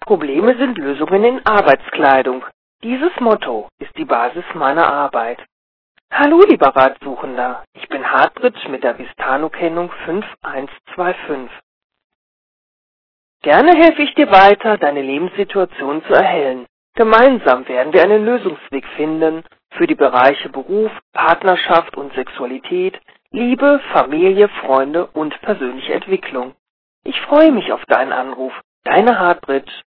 Probleme sind Lösungen in Arbeitskleidung. Dieses Motto ist die Basis meiner Arbeit. Hallo lieber Ratsuchender, ich bin Hartbridge mit der Vistano-Kennung 5125. Gerne helfe ich dir weiter, deine Lebenssituation zu erhellen. Gemeinsam werden wir einen Lösungsweg finden für die Bereiche Beruf, Partnerschaft und Sexualität, Liebe, Familie, Freunde und persönliche Entwicklung. Ich freue mich auf deinen Anruf. Deine Hartbridge.